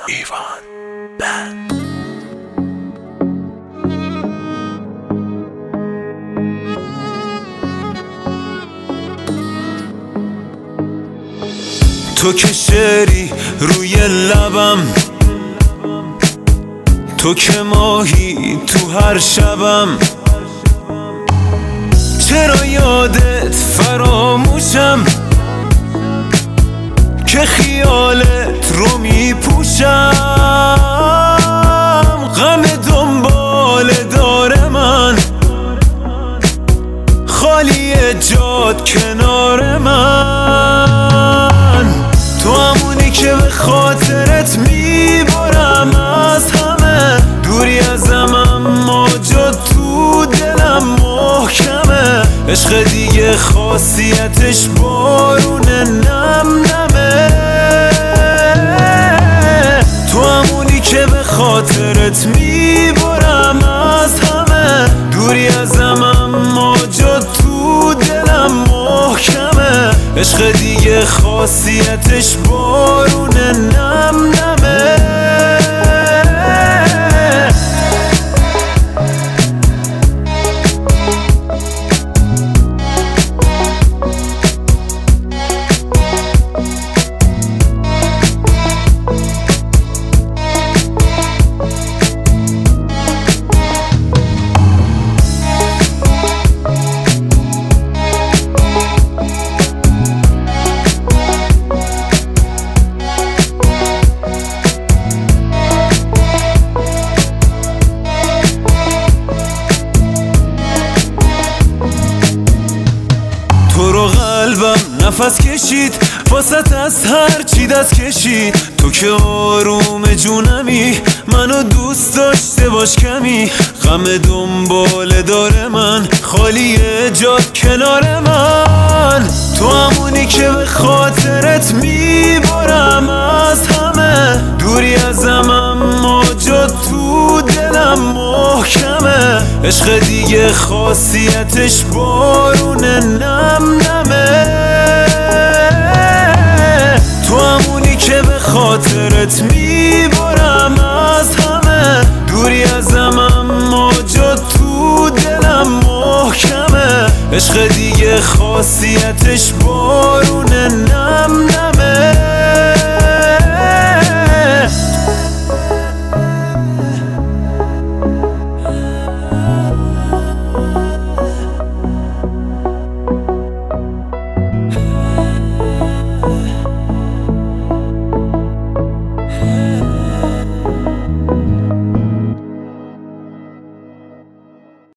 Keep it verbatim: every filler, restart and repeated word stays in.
ایوان بند. تو که شعری روی لبم، تو که ماهی تو هر شبم، چرا یادت فراموشم که خیالت رو میپوشم. غم دنبال داره من، خالی جاد کنار من. تو همونی که به خاطرت میبرم از همه، دوری ازم اما جا تو دلم محکمه. عشق دیگه خاصیتش بارونه نم نمه. تو همونی که به خاطرت میبرم از همه، دوری ازم اما جا تو دلم محکمه. عشق دیگه خاصیتش بارونه نم نمه. تو رو قلبم نفس کشید، واسط از هر چی دست کشید. تو که آروم جونمی، منو دوست داشته باش کمی. غم دنبال داره من، خالی جاد کنار من. تو همونی که به خاطرت میبرم از همه، دوری ازم اما جا تو دلم محکمه. عشق دیگه خاصیتش بارونه نم نمه. تو همونی که به خاطرت میبرم از همه، دوری ازم اما جا تو دلم محکمه. عشق دیگه خاصیتش بارونه نم